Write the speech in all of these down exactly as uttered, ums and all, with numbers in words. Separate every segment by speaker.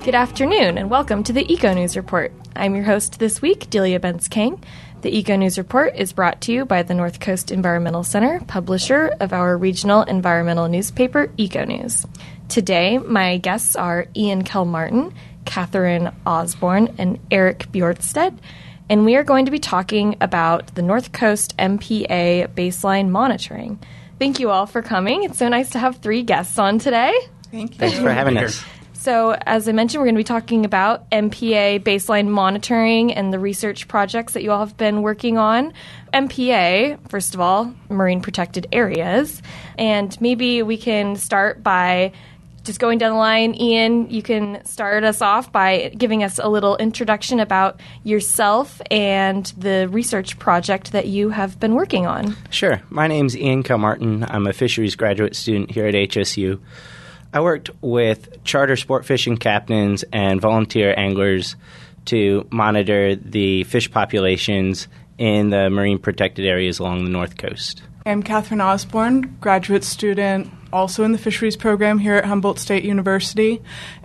Speaker 1: Good afternoon, and welcome to the Eco News Report. I'm your host this week, Delia Benz-King. The Eco News Report is brought to you by the North Coast Environmental Center, publisher of our regional environmental newspaper, Eco News. Today, my guests are Ian Kell-Martin, Catherine Osborne, and Eric Bjorkstedt, and we are going to be talking about the North Coast M P A baseline monitoring. Thank you all for coming. It's so nice to have three guests on today.
Speaker 2: Thank you.
Speaker 3: Thanks for having us.
Speaker 1: So, as I mentioned, we're going to be talking about M P A baseline monitoring and the research projects that you all have been working on. M P A, first of all, marine protected areas. And maybe we can start by just going down the line. Ian, you can start us off by giving us a little introduction about yourself and the research project that you have been working on.
Speaker 3: Sure. My name's Ian Kell-Martin. I'm a fisheries graduate student here at H S U. I worked with charter sport fishing captains and volunteer anglers to monitor the fish populations in the marine protected areas along the North Coast.
Speaker 2: I'm Catherine Osborne, graduate student also in the fisheries program here at Humboldt State University.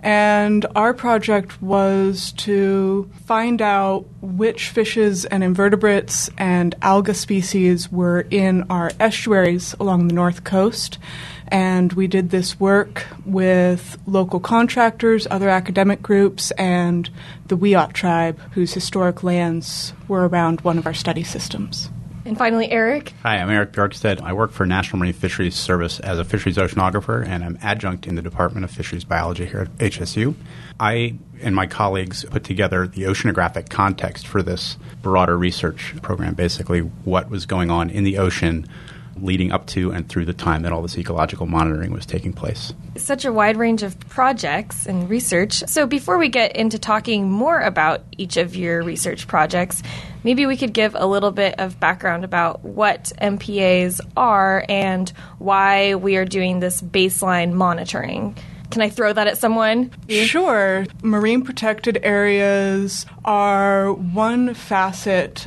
Speaker 2: And our project was to find out which fishes and invertebrates and alga species were in our estuaries along the North Coast. And we did this work with local contractors, other academic groups, and the Wiyot tribe, whose historic lands were around one of our study systems.
Speaker 1: And finally, Eric.
Speaker 4: Hi, I'm Eric Bjorkstedt. I work for National Marine Fisheries Service as a fisheries oceanographer, and I'm adjunct in the Department of Fisheries Biology here at H S U. I and my colleagues put together the oceanographic context for this broader research program, basically what was going on in the ocean leading up to and through the time that all this ecological monitoring was taking place.
Speaker 1: Such a wide range of projects and research. So before we get into talking more about each of your research projects, maybe we could give a little bit of background about what M P As are and why we are doing this baseline monitoring. Can I throw that at someone?
Speaker 2: Sure. Marine protected areas are one facet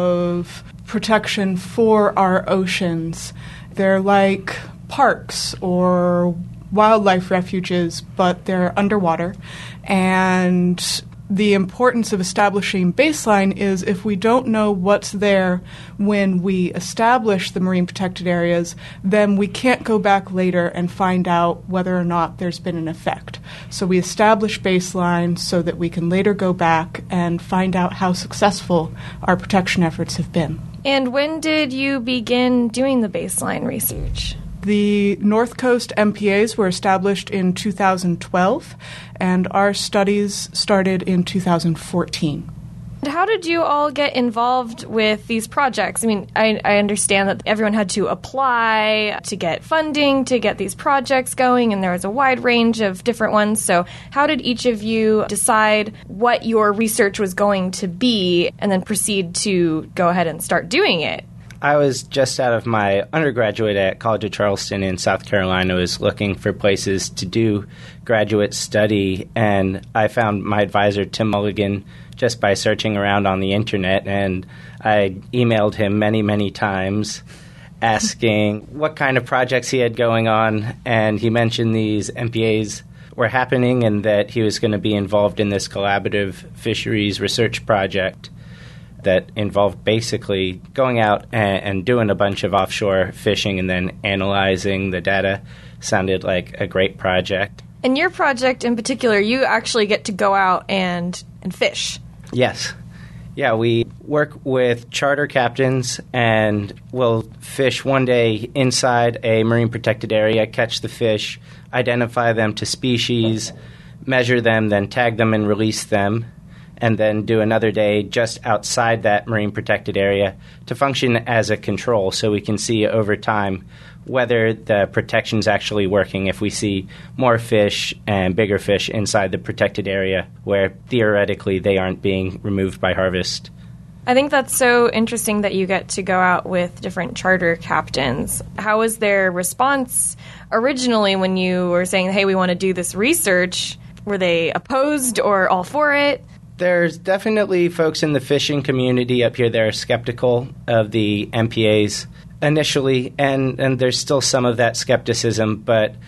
Speaker 2: of protection for our oceans. They're like parks or wildlife refuges, but they're underwater. And the importance of establishing baseline is if we don't know what's there when we establish the marine protected areas, then we can't go back later and find out whether or not there's been an effect. So we establish baseline so that we can later go back and find out how successful our protection efforts have been.
Speaker 1: And when did you begin doing the baseline research?
Speaker 2: The North Coast M P As were established in two thousand twelve, and our studies started in two thousand fourteen.
Speaker 1: And how did you all get involved with these projects? I mean, I, I understand that everyone had to apply to get funding to get these projects going, and there was a wide range of different ones. So how did each of you decide what your research was going to be and then proceed to go ahead and start doing it?
Speaker 3: I was just out of my undergraduate at College of Charleston in South Carolina. I was looking for places to do graduate study, and I found my advisor, Tim Mulligan, just by searching around on the internet, and I emailed him many, many times asking what kind of projects he had going on, and he mentioned these M P As were happening and that he was going to be involved in this collaborative fisheries research project that involved basically going out and, and doing a bunch of offshore fishing and then analyzing the data. Sounded like a great project.
Speaker 1: And your project in particular, you actually get to go out and, and fish.
Speaker 3: Yes. Yeah, we work with charter captains and we'll fish one day inside a marine protected area, catch the fish, identify them to species, measure them, then tag them and release them, and then do another day just outside that marine protected area to function as a control so we can see over time whether the protection's actually working if we see more fish and bigger fish inside the protected area where theoretically they aren't being removed by harvest.
Speaker 1: I think that's so interesting that you get to go out with different charter captains. How was their response originally when you were saying, hey, we want to do this research? Were they opposed or all for it?
Speaker 3: There's definitely folks in the fishing community up here that are skeptical of the M P As initially, and, and there's still some of that skepticism, but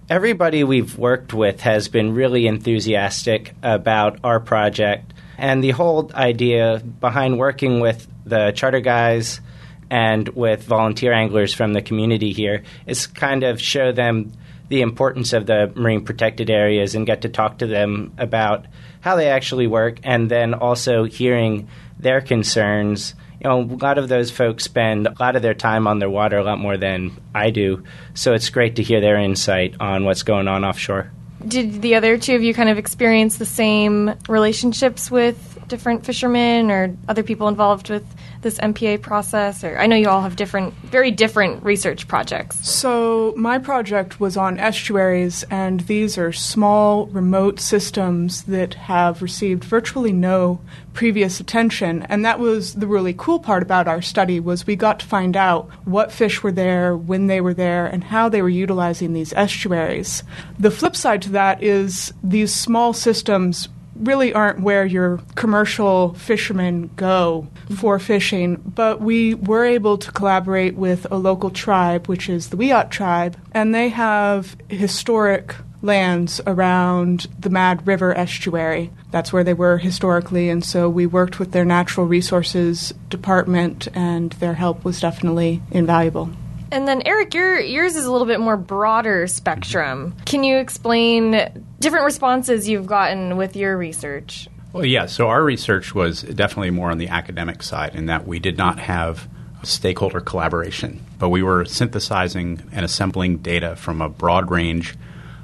Speaker 3: everybody we've worked with has been really enthusiastic about our project. And the whole idea behind working with the charter guys and with volunteer anglers from the community here is kind of show them the importance of the marine protected areas and get to talk to them about how they actually work, and then also hearing their concerns. You know, a lot of those folks spend a lot of their time on their water, a lot more than I do. So it's great to hear their insight on what's going on offshore.
Speaker 1: Did the other two of you kind of experience the same relationships with different fishermen or other people involved with this M P A process? Or I know you all have different, very different research projects.
Speaker 2: So my project was on estuaries, and these are small, remote systems that have received virtually no previous attention. And that was the really cool part about our study, was we got to find out what fish were there, when they were there, and how they were utilizing these estuaries. The flip side to that is these small systems really aren't where your commercial fishermen go for fishing, but we were able to collaborate with a local tribe, which is the Wiyot tribe, and they have historic lands around the Mad River estuary. That's where they were historically, and so we worked with their natural resources department, and their help was definitely invaluable.
Speaker 1: And then, Eric, your, yours is a little bit more broader spectrum. Can you explain different responses you've gotten with your research?
Speaker 4: Well, yeah. So our research was definitely more on the academic side in that we did not have stakeholder collaboration, but we were synthesizing and assembling data from a broad range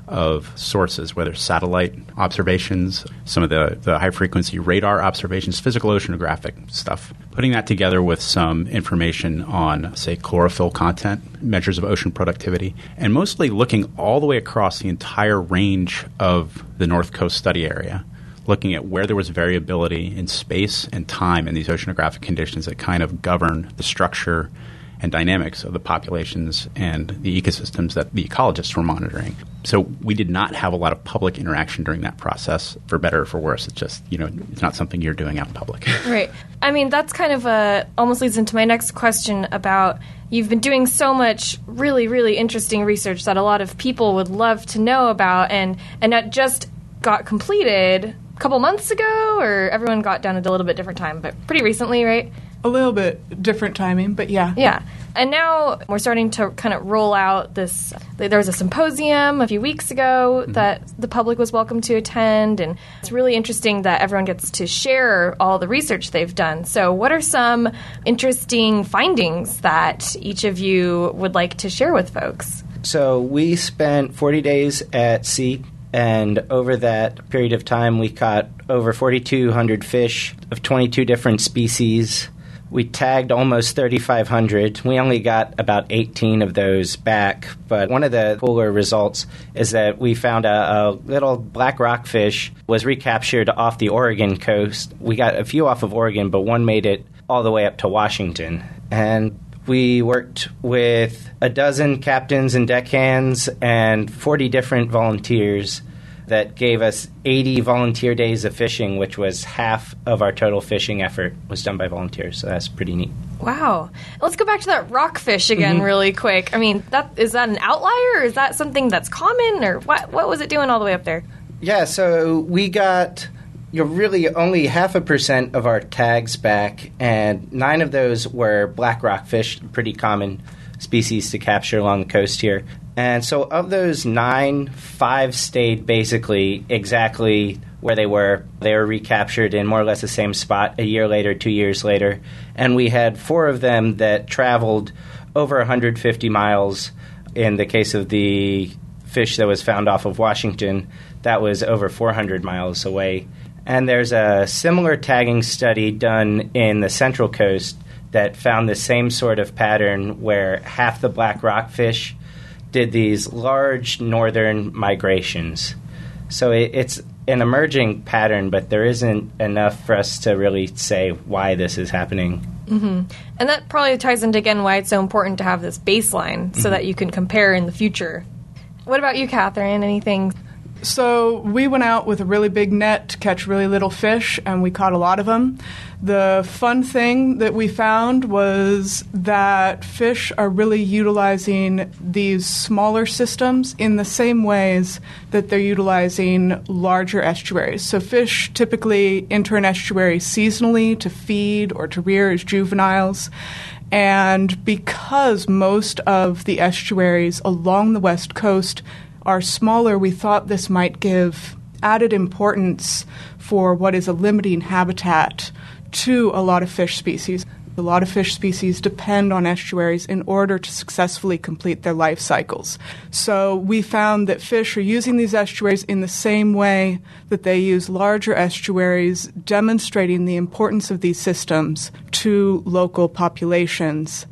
Speaker 4: of sources, whether satellite observations, some of the, the high-frequency radar observations, physical oceanographic stuff, putting that together with some information on, say, chlorophyll content, measures of ocean productivity, and mostly looking all the way across the entire range of the North Coast study area, looking at where there was variability in space and time in these oceanographic conditions that kind of govern the structure and dynamics of the populations and the ecosystems that the ecologists were monitoring. So we did not have a lot of public interaction during that process, for better or for worse. It's just, you know, it's not something you're doing out in public.
Speaker 1: Right. I mean, that's kind of a, almost leads into my next question about, you've been doing so much really, really interesting research that a lot of people would love to know about, and, and that just got completed a couple months ago, or everyone got done at a little bit different time, but pretty recently, right?
Speaker 2: A little bit different timing, but yeah.
Speaker 1: Yeah. And now we're starting to kind of roll out this. There was a symposium a few weeks ago mm-hmm. that the public was welcome to attend, and it's really interesting that everyone gets to share all the research they've done. So what are some interesting findings that each of you would like to share with folks?
Speaker 3: So we spent forty days at sea, and over that period of time we caught over forty-two hundred fish of twenty-two different species. We tagged almost thirty-five hundred. We only got about eighteen of those back, but one of the cooler results is that we found a, a little black rockfish was recaptured off the Oregon coast. We got a few off of Oregon, but one made it all the way up to Washington. And we worked with a dozen captains and deckhands and forty different volunteers that gave us eighty volunteer days of fishing, which was half of our total fishing effort was done by volunteers. So that's pretty neat.
Speaker 1: Wow. Let's go back to that rockfish again mm-hmm. really quick. I mean, that is that an outlier, or is that something that's common, or what, what was it doing all the way up there?
Speaker 3: Yeah, so we got you know, really only half a percent of our tags back, and nine of those were black rockfish, pretty common species to capture along the coast here. And so of those nine, five stayed basically exactly where they were. They were recaptured in more or less the same spot a year later, two years later. And we had four of them that traveled over one hundred fifty miles. In the case of the fish that was found off of Washington, that was over four hundred miles away. And there's a similar tagging study done in the Central Coast that found the same sort of pattern where half the black rockfish did these large northern migrations. So it, it's an emerging pattern, but there isn't enough for us to really say why this is happening.
Speaker 1: Mm-hmm. And that probably ties into, again, why it's so important to have this baseline so mm-hmm. that you can compare in the future. What about you, Catherine? Anything?
Speaker 2: So we went out with a really big net to catch really little fish, and we caught a lot of them. The fun thing that we found was that fish are really utilizing these smaller systems in the same ways that they're utilizing larger estuaries. So fish typically enter an estuary seasonally to feed or to rear as juveniles. And because most of the estuaries along the West Coast are smaller, we thought this might give added importance for what is a limiting habitat to a lot of fish species. A lot of fish species depend on estuaries in order to successfully complete their life cycles. So we found that fish are using these estuaries in the same way that they use larger estuaries, demonstrating the importance of these systems to local populations.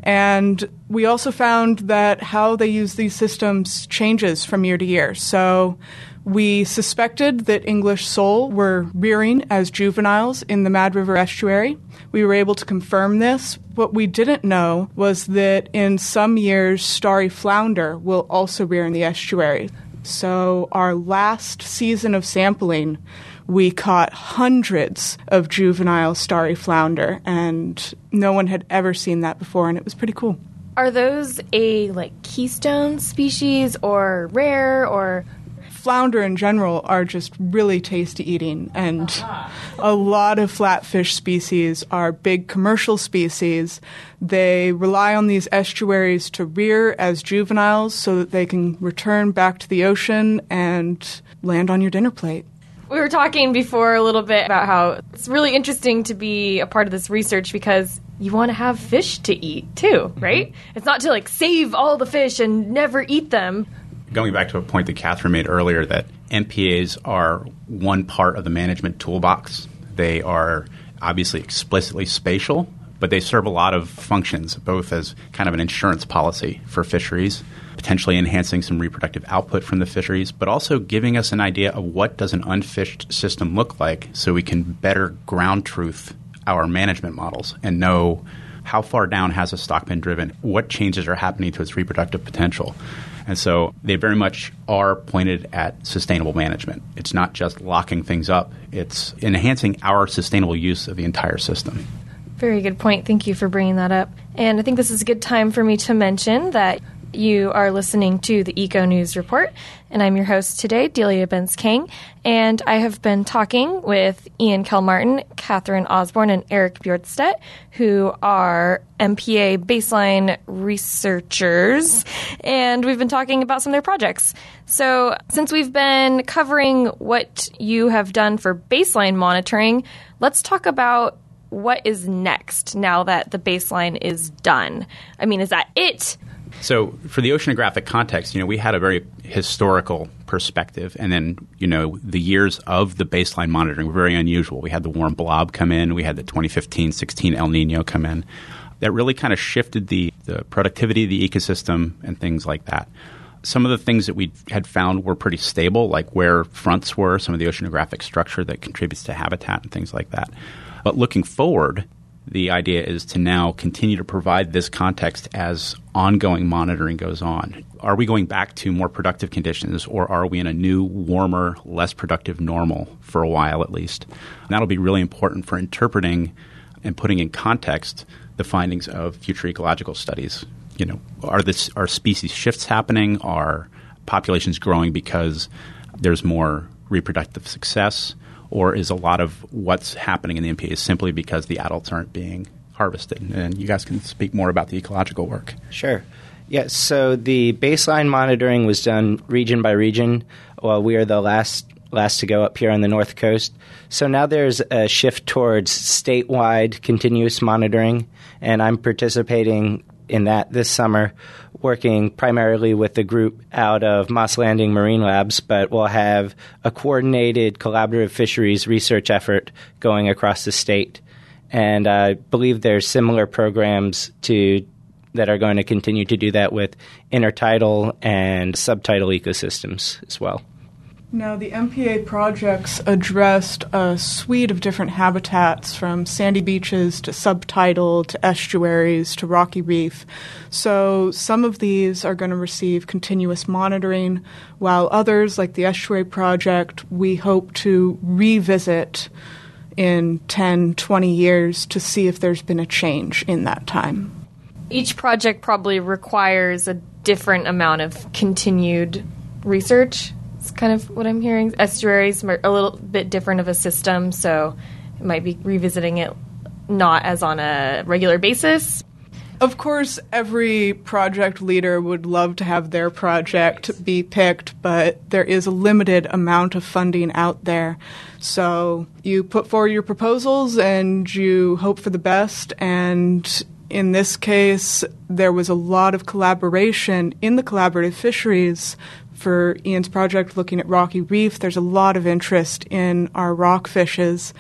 Speaker 2: And we also found that how they use these systems changes from year to year. So we suspected that English sole were rearing as juveniles in the Mad River estuary. We were able to confirm this. What we didn't know was that in some years, starry flounder will also rear in the estuary. So our last season of sampling, we caught hundreds of juvenile starry flounder, and no one had ever seen that before, and it was pretty cool.
Speaker 1: Are those a like keystone species or rare or?
Speaker 2: Flounder in general are just really tasty eating, and uh-huh. a lot of flatfish species are big commercial species. They rely on these estuaries to rear as juveniles so that they can return back to the ocean and land on your dinner plate.
Speaker 1: We were talking before a little bit about how it's really interesting to be a part of this research because you want to have fish to eat too, right? Mm-hmm. It's not to like save all the fish and never eat them.
Speaker 4: Going back to a point that Catherine made earlier, that M P As are one part of the management toolbox. They are obviously explicitly spatial, but they serve a lot of functions, both as kind of an insurance policy for fisheries, potentially enhancing some reproductive output from the fisheries, but also giving us an idea of what does an unfished system look like so we can better ground truth our management models and know how far down has a stock been driven, what changes are happening to its reproductive potential. And so they very much are pointed at sustainable management. It's not just locking things up. It's enhancing our sustainable use of the entire system.
Speaker 1: Very good point. Thank you for bringing that up. And I think this is a good time for me to mention that you are listening to the Eco News Report, and I'm your host today, Delia Benz-King, and I have been talking with Ian Kell-Martin, Catherine Osborne, and Eric Bjornstedt, who are M P A baseline researchers, and we've been talking about some of their projects. So since we've been covering what you have done for baseline monitoring, let's talk about what is next now that the baseline is done. I mean, is that it?
Speaker 4: So for the oceanographic context, you know, we had a very historical perspective, and then, you know, the years of the baseline monitoring were very unusual. We had the warm blob come in. We had the twenty fifteen sixteen El Nino come in. That really kind of shifted the, the productivity of the ecosystem and things like that. Some of the things that we had found were pretty stable, like where fronts were, some of the oceanographic structure that contributes to habitat and things like that. But looking forward, the idea is to now continue to provide this context as ongoing monitoring goes on. Are we going back to more productive conditions, or are we in a new, warmer, less productive normal for a while at least? And that'll be really important for interpreting and putting in context the findings of future ecological studies. You know, are this are species shifts happening? Are populations growing because there's more reproductive success? Or is a lot of what's happening in the M P A simply because the adults aren't being harvested? And you guys can speak more about the ecological work.
Speaker 3: Sure. Yeah, so the baseline monitoring was done region by region. Well, we are the last last to go up here on the North Coast. So now there's a shift towards statewide continuous monitoring, and I'm participating in that this summer, working primarily with the group out of Moss Landing Marine Labs, but we'll have a coordinated collaborative fisheries research effort going across the state. And I believe there's similar programs to that are going to continue to do that with intertidal and subtidal ecosystems as well.
Speaker 2: Now, the M P A projects addressed a suite of different habitats, from sandy beaches to subtidal to estuaries to rocky reef. So some of these are going to receive continuous monitoring, while others, like the estuary project, we hope to revisit in ten, twenty years to see if there's been a change in that time.
Speaker 1: Each project probably requires a different amount of continued research. It's kind of what I'm hearing. Estuaries are a little bit different of a system, so it might be revisiting it not as on a regular basis.
Speaker 2: Of course, every project leader would love to have their project be picked, but there is a limited amount of funding out there. So you put forward your proposals and you hope for the best, and in this case, there was a lot of collaboration in the collaborative fisheries. For Ian's project looking at Rocky Reef, there's a lot of interest in our rockfishes.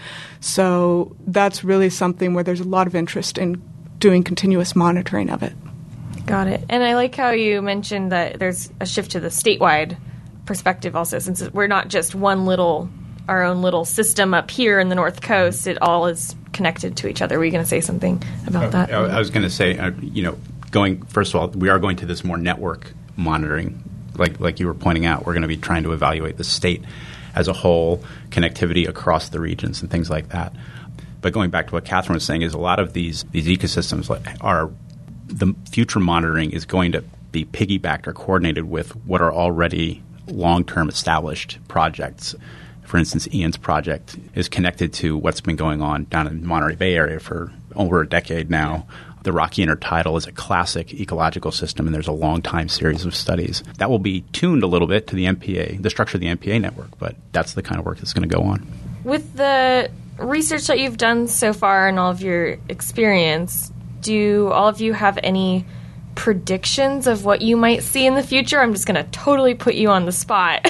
Speaker 2: So that's really something where there's a lot of interest in doing continuous monitoring of it.
Speaker 1: Got it. And I like how you mentioned that there's a shift to the statewide perspective also, since we're not just one little, our own little system up here in the North Coast. It all is connected to each other. Were you going to say something about
Speaker 4: uh,
Speaker 1: that?
Speaker 4: I was going to say, uh, you know, going, first of all, we are going to this more network monitoring. Like like you were pointing out, we're going to be trying to evaluate the state as a whole, connectivity across the regions and things like that. But going back to what Catherine was saying, is a lot of these these ecosystems are the future monitoring is going to be piggybacked or coordinated with what are already long-term established projects. For instance, Ian's project is connected to what's been going on down in the Monterey Bay area for over a decade now. The Rocky Intertidal is a classic ecological system, and there's a long-time series of studies. That will be tuned a little bit to the M P A, the structure of the M P A network, but that's the kind of work that's going to go on.
Speaker 1: With the research that you've done so far and all of your experience, do all of you have any predictions of what you might see in the future? I'm just going to totally put you on the spot.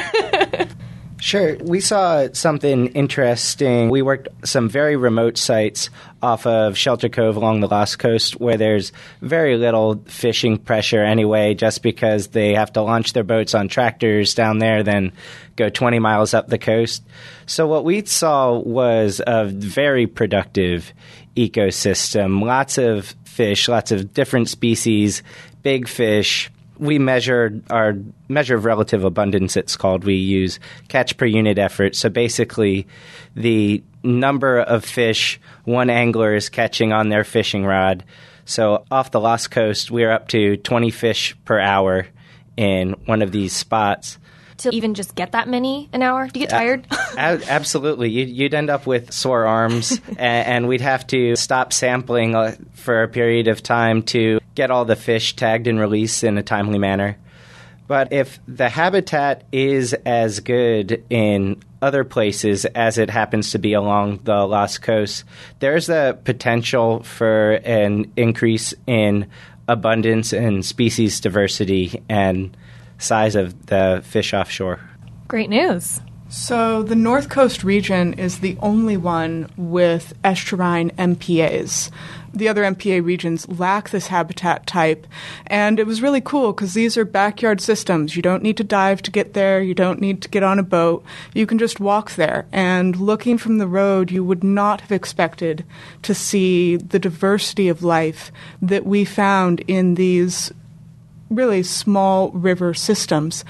Speaker 3: Sure. We saw something interesting. We worked some very remote sites off of Shelter Cove along the Lost Coast where there's very little fishing pressure anyway, just because they have to launch their boats on tractors down there, then go twenty miles up the coast. So what we saw was a very productive ecosystem. Lots of fish, lots of different species, big fish. We measure our measure of relative abundance, it's called. We use catch per unit effort. So basically, the number of fish one angler is catching on their fishing rod. So off the Lost Coast, we're up to twenty fish per hour in one of these spots.
Speaker 1: To even just get that many an hour? Do you get tired?
Speaker 3: Uh, absolutely. You'd, you'd end up with sore arms, and, and we'd have to stop sampling uh, for a period of time to get all the fish tagged and released in a timely manner. But if the habitat is as good in other places as it happens to be along the Lost Coast, there's a potential for an increase in abundance and species diversity and size of the fish offshore.
Speaker 1: Great news.
Speaker 2: So the North Coast region is the only one with estuarine M P As. The other M P A regions lack this habitat type, and it was really cool because these are backyard systems. You don't need to dive to get there. You don't need to get on a boat. You can just walk there, and looking from the road, you would not have expected to see the diversity of life that we found in these really small river systems.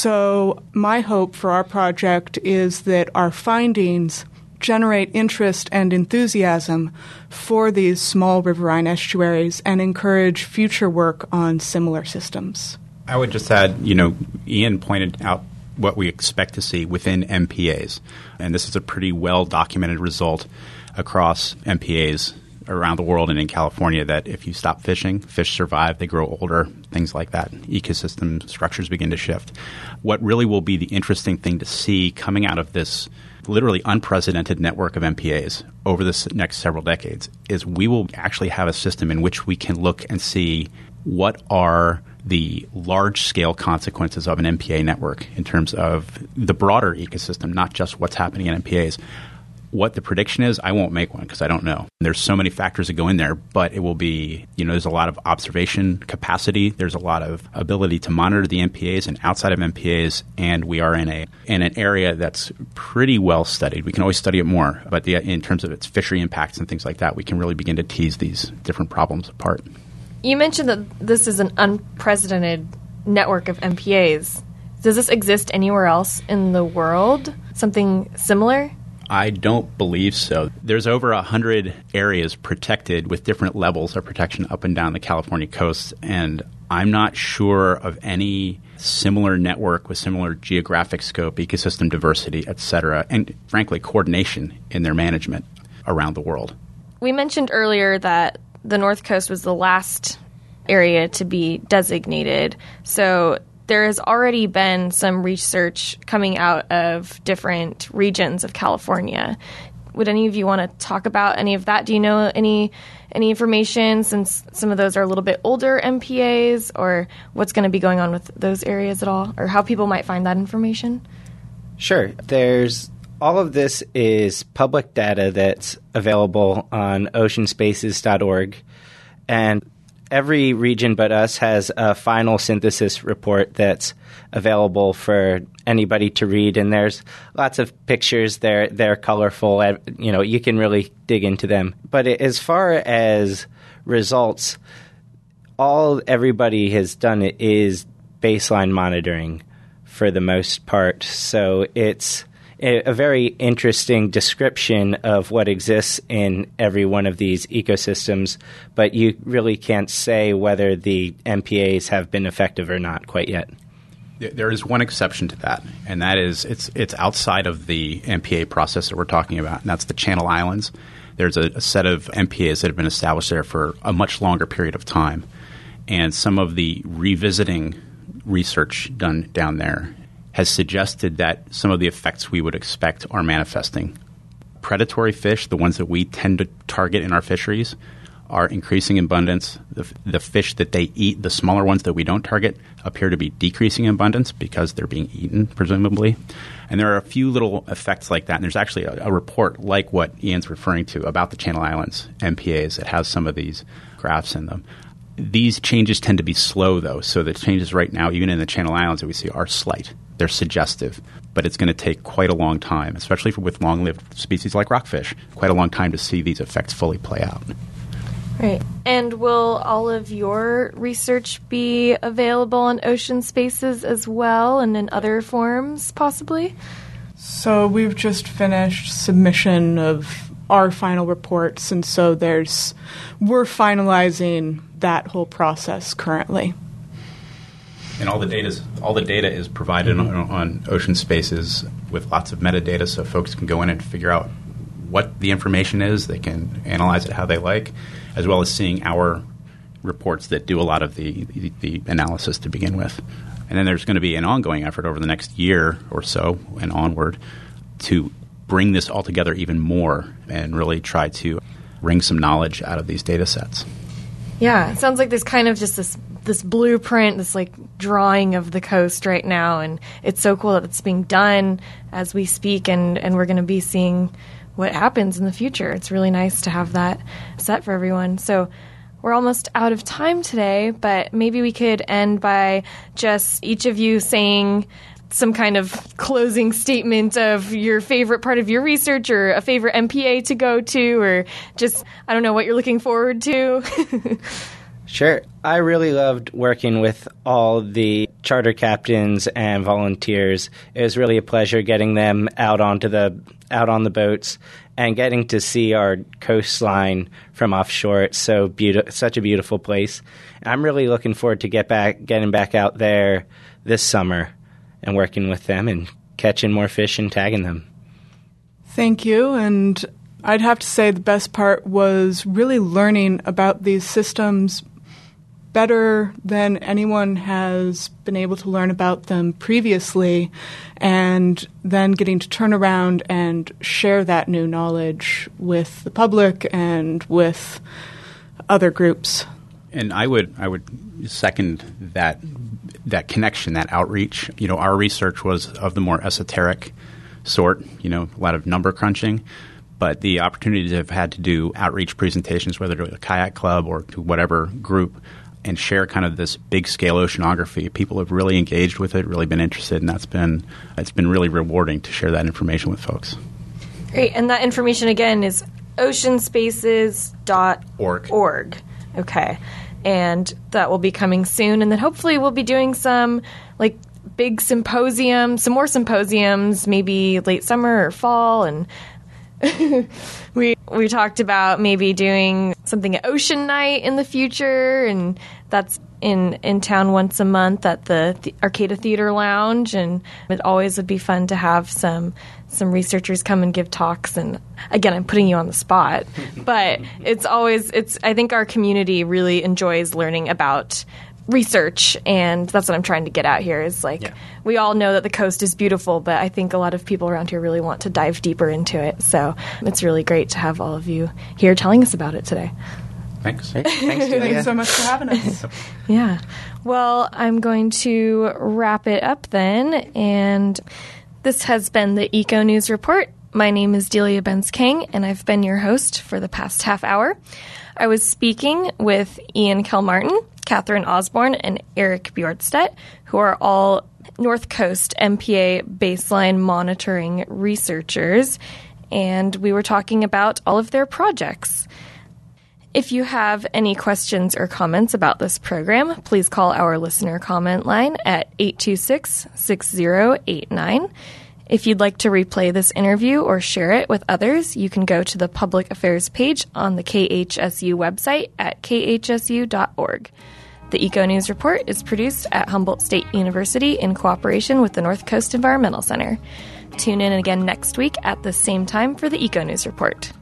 Speaker 2: So my hope for our project is that our findings generate interest and enthusiasm for these small riverine estuaries and encourage future work on similar systems.
Speaker 4: I would just add, you know, Ian pointed out what we expect to see within M P As, and this is a pretty well-documented result across M P As around the world and in California, that if you stop fishing, fish survive, they grow older, things like that. Ecosystem structures begin to shift. What really will be the interesting thing to see coming out of this literally unprecedented network of M P As over the next several decades is we will actually have a system in which we can look and see what are the large-scale consequences of an M P A network in terms of the broader ecosystem, not just what's happening in M P As. What the prediction is, I won't make one because I don't know. There's so many factors that go in there, but it will be, you know, there's a lot of observation capacity. There's a lot of ability to monitor the M P As and outside of M P As, and we are in a in an area that's pretty well studied. We can always study it more, but the, in terms of its fishery impacts and things like that, we can really begin to tease these different problems apart.
Speaker 1: You mentioned that this is an unprecedented network of M P As. Does this exist anywhere else in the world? Something similar?
Speaker 4: I don't believe so. There's over one hundred areas protected with different levels of protection up and down the California coast, and I'm not sure of any similar network with similar geographic scope, ecosystem diversity, et cetera, and frankly, coordination in their management around the world.
Speaker 1: We mentioned earlier that the North Coast was the last area to be designated, so there has already been some research coming out of different regions of California. Would any of you want to talk about any of that? Do you know any any information, since some of those are a little bit older M P As, or what's going to be going on with those areas at all, or how people might find that information?
Speaker 3: Sure. There's all of this is public data that's available on ocean spaces dot org, and every region but us has a final synthesis report that's available for anybody to read, and there's lots of pictures. They're they're colorful. You know, you can really dig into them. But as far as results, all everybody has done is baseline monitoring for the most part. So it's a very interesting description of what exists in every one of these ecosystems, but you really can't say whether the M P As have been effective or not quite yet.
Speaker 4: There is one exception to that, and that is it's it's outside of the M P A process that we're talking about, and that's the Channel Islands. There's a, a set of M P As that have been established there for a much longer period of time, and some of the revisiting research done down there has suggested that some of the effects we would expect are manifesting. Predatory fish, the ones that we tend to target in our fisheries, are increasing in abundance. The, the fish that they eat, the smaller ones that we don't target, appear to be decreasing in abundance because they're being eaten, presumably. And there are a few little effects like that. And there's actually a, a report like what Ian's referring to about the Channel Islands M P As that has some of these graphs in them. These changes tend to be slow, though, so the changes right now, even in the Channel Islands that we see, are slight. They're suggestive, but it's going to take quite a long time, especially for, with long-lived species like rockfish, quite a long time to see these effects fully play out.
Speaker 1: Right. And will all of your research be available on Ocean Spaces as well, and in other forms, possibly?
Speaker 2: So we've just finished submission of our final reports, and so there's we're finalizing that whole process currently.
Speaker 4: And all the data is, all the data is provided mm-hmm. on, on Ocean Spaces with lots of metadata, so folks can go in and figure out what the information is. They can analyze it how they like, as well as seeing our reports that do a lot of the, the, the analysis to begin with. And then there's going to be an ongoing effort over the next year or so and onward to bring this all together even more and really try to wring some knowledge out of these data sets.
Speaker 1: Yeah, it sounds like there's kind of just this this blueprint, this like drawing of the coast right now, and it's so cool that it's being done as we speak, and, and we're going to be seeing what happens in the future. It's really nice to have that set for everyone. So we're almost out of time today, but maybe we could end by just each of you saying some kind of closing statement of your favorite part of your research, or a favorite M P A to go to, or just, I don't know, what you're looking forward to.
Speaker 3: Sure. I really loved working with all the charter captains and volunteers. It was really a pleasure getting them out onto the out on the boats and getting to see our coastline from offshore. It's so beautiful, such a beautiful place. I'm really looking forward to get back, getting back out there this summer and working with them and catching more fish and tagging them.
Speaker 2: Thank you. And I'd have to say the best part was really learning about these systems better than anyone has been able to learn about them previously, and then getting to turn around and share that new knowledge with the public and with other groups.
Speaker 4: And I would I would second that that connection, that outreach. You know, our research was of the more esoteric sort, you know, a lot of number crunching. But the opportunities I've had to do outreach presentations, whether to a kayak club or to whatever group, and share kind of this big-scale oceanography, people have really engaged with it, really been interested, and that's been it's been really rewarding to share that information with folks.
Speaker 1: Great. And that information, again, is ocean spaces dot org. Okay. And that will be coming soon. And then hopefully we'll be doing some, like, big symposiums, some more symposiums, maybe late summer or fall. And we we talked about maybe doing something at Ocean Night in the future, and that's in, in town once a month at the, the Arcata Theater Lounge, and it always would be fun to have some some researchers come and give talks. And again, I'm putting you on the spot, but it's always it's I think our community really enjoys learning about research, and that's what I'm trying to get at here is like yeah. we all know that the coast is beautiful, but I think a lot of people around here really want to dive deeper into it. So it's really great to have all of you here telling us about it today.
Speaker 4: Thanks.
Speaker 3: Thanks,
Speaker 2: Thank you so much for having us.
Speaker 1: Yeah. Well, I'm going to wrap it up then, and this has been the Eco News Report. My name is Delia Benz-King, and I've been your host for the past half hour. I was speaking with Ian Kelmartin, Catherine Osborne, and Eric Bjornstedt, who are all North Coast M P A baseline monitoring researchers, and we were talking about all of their projects. If you have any questions or comments about this program, please call our listener comment line at eight two six, six zero eight nine. If you'd like to replay this interview or share it with others, you can go to the Public Affairs page on the K H S U website at k h s u dot org. The Eco News Report is produced at Humboldt State University in cooperation with the North Coast Environmental Center. Tune in again next week at the same time for the Eco News Report.